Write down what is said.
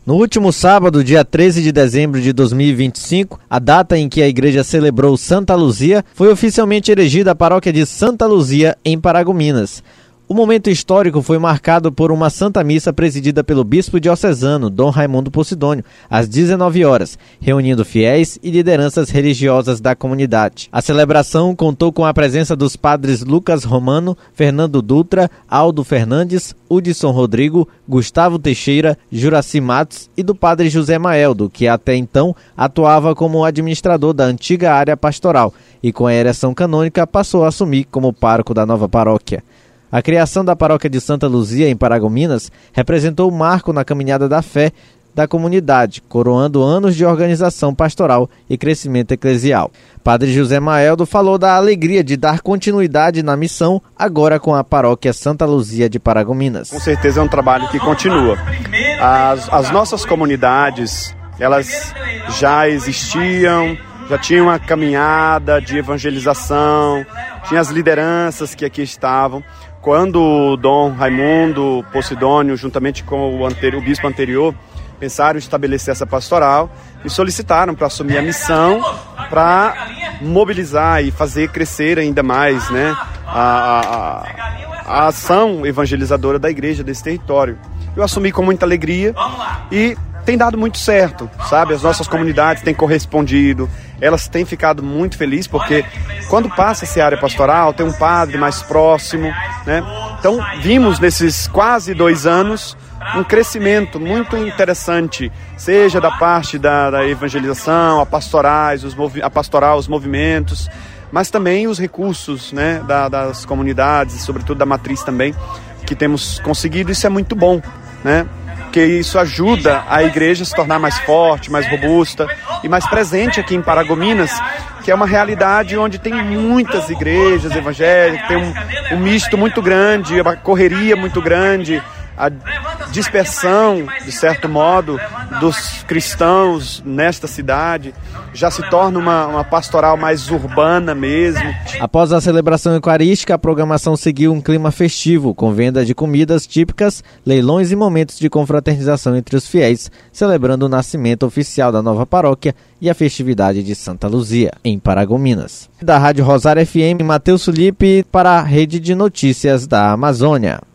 No último sábado, dia 13 de dezembro de 2025, a data em que a igreja celebrou Santa Luzia, foi oficialmente erigida a paróquia de Santa Luzia, em Paragominas. O momento histórico foi marcado por uma Santa Missa presidida pelo bispo diocesano, Dom Raimundo Posidônio, às 19 horas, reunindo fiéis e lideranças religiosas da comunidade. A celebração contou com a presença dos padres Lucas Romano, Fernando Dutra, Aldo Fernandes, Hudson Rodrigo, Gustavo Teixeira, Juraci Matos e do padre José Maeldo, que até então atuava como administrador da antiga área pastoral e com a ereção canônica passou a assumir como pároco da nova paróquia. A criação da paróquia de Santa Luzia, em Paragominas, representou um marco na caminhada da fé da comunidade, coroando anos de organização pastoral e crescimento eclesial. Padre José Maeldo falou da alegria de dar continuidade na missão, agora com a paróquia Santa Luzia de Paragominas. Com certeza é um trabalho que continua. As nossas comunidades, elas já existiam, já tinham uma caminhada de evangelização, tinha as lideranças que aqui estavam. Quando o Dom Raimundo Posidônio, juntamente com o bispo anterior, pensaram em estabelecer essa pastoral e solicitaram para assumir a missão, para mobilizar e fazer crescer ainda mais, né, a ação evangelizadora da igreja desse território. Eu assumi com muita alegria e tem dado muito certo, sabe? As nossas comunidades têm correspondido, elas têm ficado muito felizes, porque quando passa essa área pastoral, tem um padre mais próximo, né? Então, vimos nesses quase 2 anos um crescimento muito interessante, seja da parte da evangelização, a pastoral, os movimentos, mas também os recursos, né, das comunidades, sobretudo da matriz também, que temos conseguido. Isso é muito bom, né? Porque isso ajuda a igreja a se tornar mais forte, mais robusta e mais presente aqui em Paragominas, que é uma realidade onde tem muitas igrejas evangélicas, tem um misto muito grande, uma correria muito grande, a dispersão, de certo modo, dos cristãos nesta cidade já se torna uma pastoral mais urbana mesmo. Após a celebração eucarística, a programação seguiu um clima festivo, com venda de comidas típicas, leilões e momentos de confraternização entre os fiéis, celebrando o nascimento oficial da nova paróquia e a festividade de Santa Luzia, em Paragominas. Da Rádio Rosário FM, Matheus Sulipe para a Rede de Notícias da Amazônia.